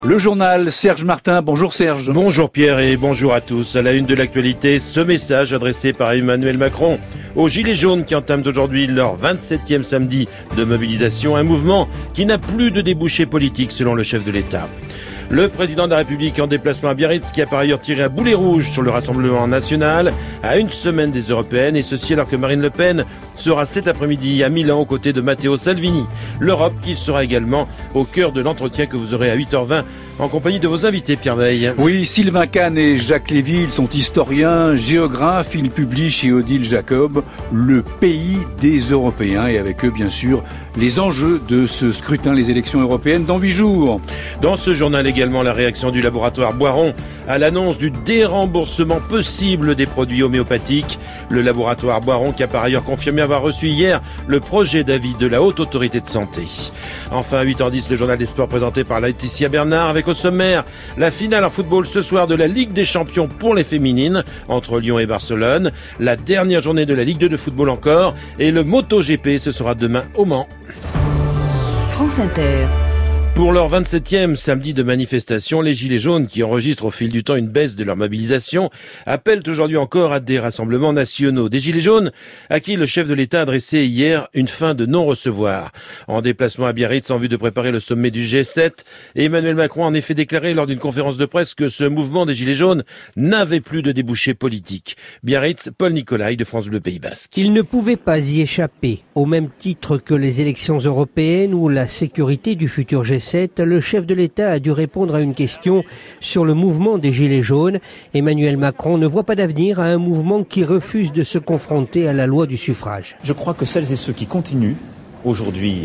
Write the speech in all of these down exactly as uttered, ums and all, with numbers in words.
Le journal, Serge Martin. Bonjour Serge. Bonjour Pierre et bonjour à tous. À la une de l'actualité, ce message adressé par Emmanuel Macron aux Gilets jaunes qui entament aujourd'hui leur vingt-septième samedi de mobilisation, un mouvement qui n'a plus de débouché politique selon le chef de l'État. Le président de la République en déplacement à Biarritz qui a par ailleurs tiré à boulet rouge sur le Rassemblement national à une semaine des européennes, et ceci alors que Marine Le Pen sera cet après-midi à Milan aux côtés de Matteo Salvini. L'Europe qui sera également au cœur de l'entretien que vous aurez à huit heures vingt en compagnie de vos invités, Pierre Veille. Oui, Sylvain Kahn et Jacques Lévy, ils sont historiens, géographes. Ils publient chez Odile Jacob Le pays des Européens et avec eux, bien sûr, les enjeux de ce scrutin, les élections européennes dans huit jours. Dans ce journal également, la réaction du laboratoire Boiron à l'annonce du déremboursement possible des produits homéopathiques. Le laboratoire Boiron qui a par ailleurs confirmé avoir reçu hier le projet d'avis de la Haute Autorité de Santé. Enfin, à huit heures dix, le journal des sports présenté par Laetitia Bernard avec au sommaire la finale en football ce soir de la Ligue des Champions pour les féminines entre Lyon et Barcelone, la dernière journée de la Ligue deux de football encore et le MotoGP, ce sera demain au Mans. France Inter. Pour leur vingt-septième samedi de manifestation, les Gilets jaunes, qui enregistrent au fil du temps une baisse de leur mobilisation, appellent aujourd'hui encore à des rassemblements nationaux. Des Gilets jaunes à qui le chef de l'État a adressé hier une fin de non-recevoir. En déplacement à Biarritz en vue de préparer le sommet du G sept, Emmanuel Macron a en effet déclaré lors d'une conférence de presse que ce mouvement des Gilets jaunes n'avait plus de débouché politique. Biarritz, Paul Nicolai de France Bleu Pays Basque. Il ne pouvait pas y échapper. Au même titre que les élections européennes ou la sécurité du futur G sept, le chef de l'État a dû répondre à une question sur le mouvement des Gilets jaunes. Emmanuel Macron ne voit pas d'avenir à un mouvement qui refuse de se confronter à la loi du suffrage. Je crois que celles et ceux qui continuent aujourd'hui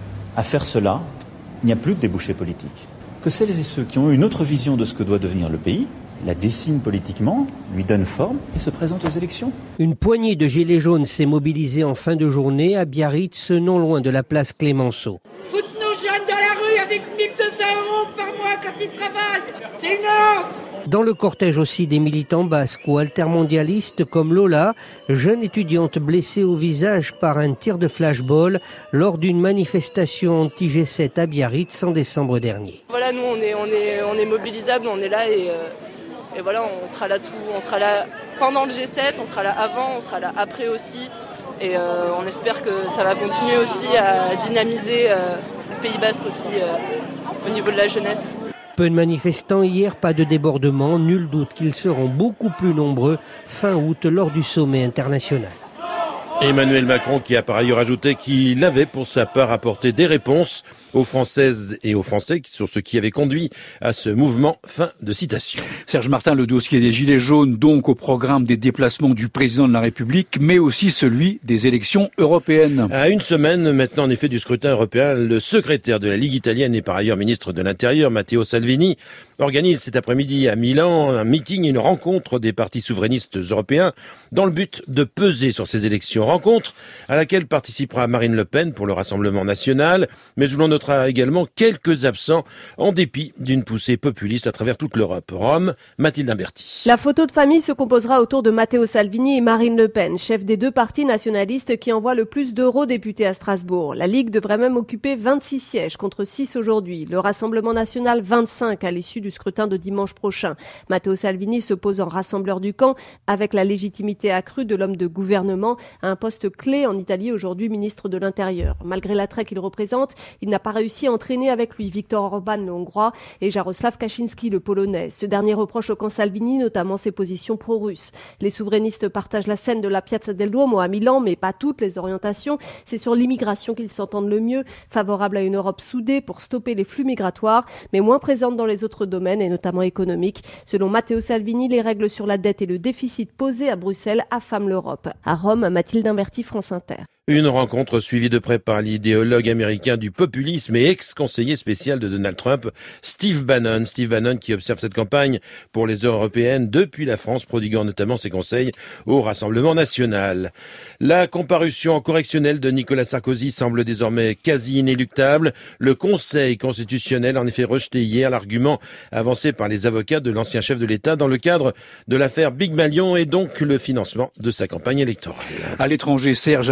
à faire cela, il n'y a plus de débouché politique. Que celles et ceux qui ont une autre vision de ce que doit devenir le pays la dessine politiquement, lui donne forme et se présente aux élections. Une poignée de Gilets jaunes s'est mobilisée en fin de journée à Biarritz, non loin de la place Clémenceau. Foutre nos jeunes dans la rue avec mille deux cents euros par mois quand ils travaillent, c'est une honte. Dans le cortège aussi des militants basques ou altermondialistes comme Lola, jeune étudiante blessée au visage par un tir de flashball lors d'une manifestation anti-G sept à Biarritz en décembre dernier. Voilà, nous on est, on est, on est mobilisables, on est là et... Euh... Et voilà, on sera là tout, on sera là pendant le G sept, on sera là avant, on sera là après aussi. Et euh, on espère que ça va continuer aussi à dynamiser euh, le Pays Basque aussi euh, au niveau de la jeunesse. Peu de manifestants hier, pas de débordement, nul doute qu'ils seront beaucoup plus nombreux fin août lors du sommet international. Emmanuel Macron qui a par ailleurs ajouté qu'il avait pour sa part apporté des réponses aux Françaises et aux Français sur ce qui avait conduit à ce mouvement. Fin de citation. Serge Martin, le dossier des Gilets jaunes, donc au programme des déplacements du président de la République, mais aussi celui des élections européennes. À une semaine maintenant, en effet, du scrutin européen, le secrétaire de la Ligue italienne et par ailleurs ministre de l'Intérieur, Matteo Salvini, organise cet après-midi à Milan un meeting et une rencontre des partis souverainistes européens dans le but de peser sur ces élections. Rencontre à laquelle participera Marine Le Pen pour le Rassemblement national, mais où l'on notera également quelques absents en dépit d'une poussée populiste à travers toute l'Europe. Rome, Mathilde Imberti. La photo de famille se composera autour de Matteo Salvini et Marine Le Pen, chefs des deux partis nationalistes qui envoient le plus d'eurodéputés à Strasbourg. La Ligue devrait même occuper vingt-six sièges contre six aujourd'hui. Le Rassemblement national vingt-cinq à l'issue du scrutin de dimanche prochain. Matteo Salvini se pose en rassembleur du camp avec la légitimité accrue de l'homme de gouvernement à un poste clé en Italie, aujourd'hui ministre de l'Intérieur. Malgré l'attrait qu'il représente, il n'a pas réussi à entraîner avec lui Viktor Orban, le Hongrois, et Jarosław Kaczynski, le Polonais. Ce dernier reproche au camp Salvini notamment ses positions pro-russes. Les souverainistes partagent la scène de la Piazza del Duomo à Milan, mais pas toutes les orientations. C'est sur l'immigration qu'ils s'entendent le mieux, favorable à une Europe soudée pour stopper les flux migratoires, mais moins présente dans les autres domaines, et notamment économiques. Selon Matteo Salvini, les règles sur la dette et le déficit posés à Bruxelles affament l'Europe. À Rome, Mathilde Imberti, France Inter. Une rencontre suivie de près par l'idéologue américain du populisme et ex-conseiller spécial de Donald Trump, Steve Bannon. Steve Bannon qui observe cette campagne pour les européennes depuis la France, prodiguant notamment ses conseils au Rassemblement national. La comparution correctionnelle de Nicolas Sarkozy semble désormais quasi inéluctable. Le Conseil constitutionnel a en effet rejeté hier l'argument avancé par les avocats de l'ancien chef de l'État dans le cadre de l'affaire Big Malion et donc le financement de sa campagne électorale. À l'étranger, Serge, alors qu'une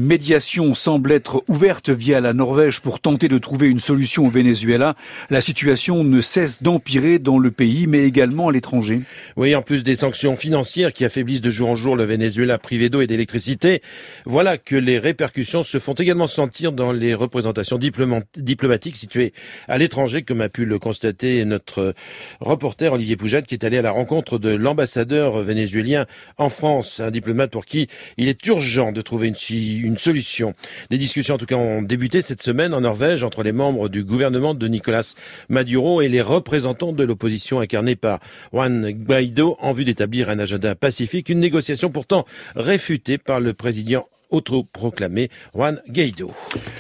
médiation semble être ouverte via la Norvège pour tenter de trouver une solution au Venezuela, la situation ne cesse d'empirer dans le pays, mais également à l'étranger. Oui, en plus des sanctions financières qui affaiblissent de jour en jour le Venezuela privé d'eau et d'électricité, voilà que les répercussions se font également sentir dans les représentations diplomatiques situées à l'étranger, comme a pu le constater notre reporter Olivier Poujade, qui est allé à la rencontre de l'ambassadeur vénézuélien en France, un diplomate pour qui il est urgent de trouver une, une solution. Des discussions en tout cas ont débuté cette semaine en Norvège entre les membres du gouvernement de Nicolás Maduro et les représentants de l'opposition incarnée par Juan Guaidó en vue d'établir un agenda pacifique, une négociation pourtant réfutée par le président autoproclamé Juan Guaidó.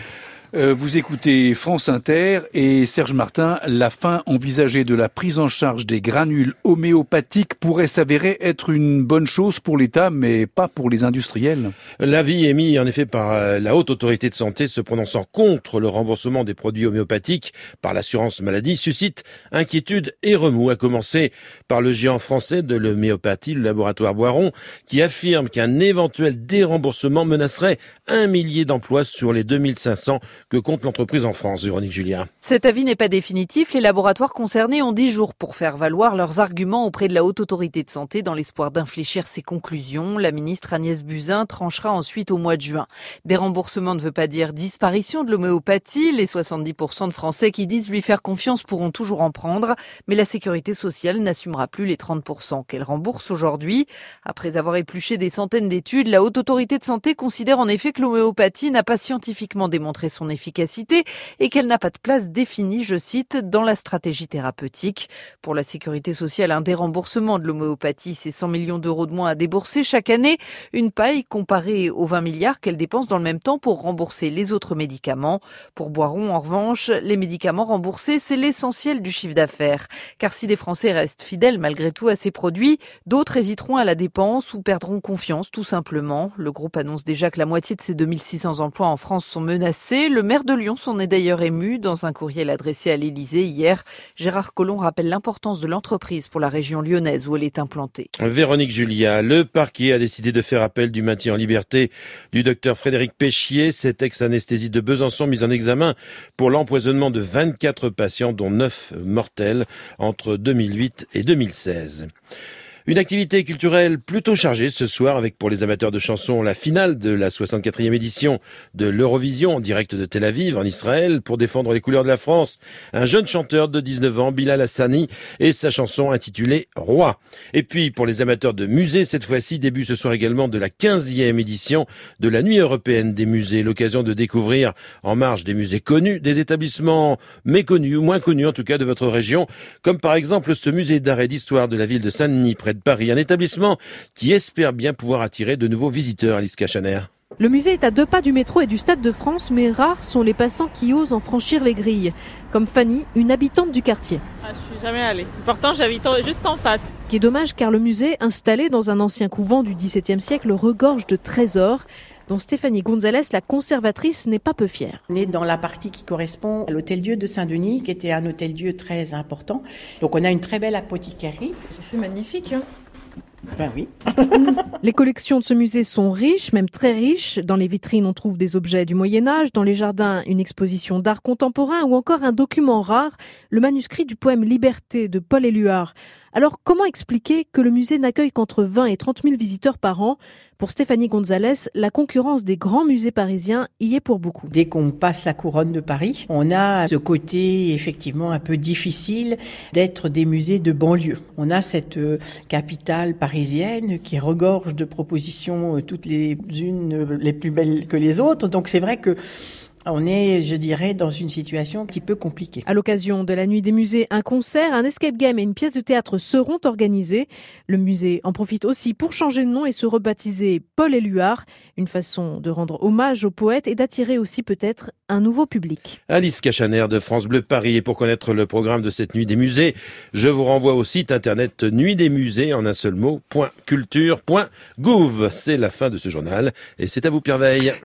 Euh, vous écoutez France Inter et Serge Martin, la fin envisagée de la prise en charge des granules homéopathiques pourrait s'avérer être une bonne chose pour l'État, mais pas pour les industriels. L'avis émis en effet par la Haute Autorité de Santé se prononçant contre le remboursement des produits homéopathiques par l'assurance maladie suscite inquiétude et remous, à commencer par le géant français de l'homéopathie, le laboratoire Boiron, qui affirme qu'un éventuel déremboursement menacerait un millier d'emplois sur les deux mille cinq cents que compte l'entreprise en France. Véronique Julien. Cet avis n'est pas définitif. Les laboratoires concernés ont dix jours pour faire valoir leurs arguments auprès de la Haute Autorité de Santé dans l'espoir d'infléchir ses conclusions. La ministre Agnès Buzyn tranchera ensuite au mois de juin. Déremboursement ne veut pas dire disparition de l'homéopathie. Les soixante-dix pour cent de Français qui disent lui faire confiance pourront toujours en prendre, mais la sécurité sociale n'assumera plus les trente pour cent qu'elle rembourse aujourd'hui. Après avoir épluché des centaines d'études, la Haute Autorité de Santé considère en effet que l'homéopathie n'a pas scientifiquement démontré son efficacité et qu'elle n'a pas de place définie, je cite, dans la stratégie thérapeutique. Pour la sécurité sociale, un déremboursement de l'homéopathie, c'est cent millions d'euros de moins à débourser chaque année, une paille comparée aux vingt milliards qu'elle dépense dans le même temps pour rembourser les autres médicaments. Pour Boiron, en revanche, les médicaments remboursés, c'est l'essentiel du chiffre d'affaires. Car si des Français restent fidèles malgré tout à ces produits, d'autres hésiteront à la dépense ou perdront confiance, tout simplement. Le groupe annonce déjà que la moitié de ses deux mille six cents emplois en France sont menacés. Le maire de Lyon s'en est d'ailleurs ému dans un courriel adressé à l'Élysée hier. Gérard Collomb rappelle l'importance de l'entreprise pour la région lyonnaise où elle est implantée. Véronique Julia, le parquet a décidé de faire appel du maintien en liberté du docteur Frédéric Péchier, cet ex-anesthésiste de Besançon mis en examen pour l'empoisonnement de vingt-quatre patients dont neuf mortels entre deux mille huit et deux mille seize. Une activité culturelle plutôt chargée ce soir avec pour les amateurs de chansons la finale de la soixante-quatrième édition de l'Eurovision en direct de Tel Aviv en Israël pour défendre les couleurs de la France. Un jeune chanteur de dix-neuf ans, Bilal Hassani, et sa chanson intitulée Roi. Et puis pour les amateurs de musées, cette fois-ci début ce soir également de la quinzième édition de la Nuit européenne des musées. L'occasion de découvrir en marge des musées connus, des établissements méconnus ou moins connus en tout cas de votre région, comme par exemple ce musée d'art et d'histoire de la ville de Saint-Denis près de Paris, un établissement qui espère bien pouvoir attirer de nouveaux visiteurs. Alice Cachaner. Le musée est à deux pas du métro et du Stade de France, mais rares sont les passants qui osent en franchir les grilles. Comme Fanny, une habitante du quartier. Ah, je suis jamais allée. Pourtant, j'habite juste en face. Ce qui est dommage car le musée, installé dans un ancien couvent du dix-septième siècle, regorge de trésors dont Stéphanie Gonzalez, la conservatrice, n'est pas peu fière. On est dans la partie qui correspond à l'hôtel-dieu de Saint-Denis, qui était un hôtel-dieu très important. Donc on a une très belle apothicarie. C'est magnifique, hein ? Ben oui. Les collections de ce musée sont riches, même très riches. Dans les vitrines, on trouve des objets du Moyen-Âge. Dans les jardins, une exposition d'art contemporain ou encore un document rare, le manuscrit du poème Liberté de Paul Éluard. Alors, comment expliquer que le musée n'accueille qu'entre vingt et trente mille visiteurs par an ? Pour Stéphanie Gonzalez, la concurrence des grands musées parisiens y est pour beaucoup. Dès qu'on passe la couronne de Paris, on a ce côté effectivement un peu difficile d'être des musées de banlieue. On a cette capitale parisienne qui regorge de propositions toutes les unes les plus belles que les autres. Donc c'est vrai que on est, je dirais, dans une situation un petit peu compliquée. À l'occasion de la Nuit des musées, un concert, un escape game et une pièce de théâtre seront organisés. Le musée en profite aussi pour changer de nom et se rebaptiser Paul Éluard. Une façon de rendre hommage au poète et d'attirer aussi peut-être un nouveau public. Alice Cachaner de France Bleu Paris. Et pour connaître le programme de cette Nuit des musées, je vous renvoie au site internet Nuit des musées en un seul mot, .culture point gouv. C'est la fin de ce journal et c'est à vous Pierre Veille.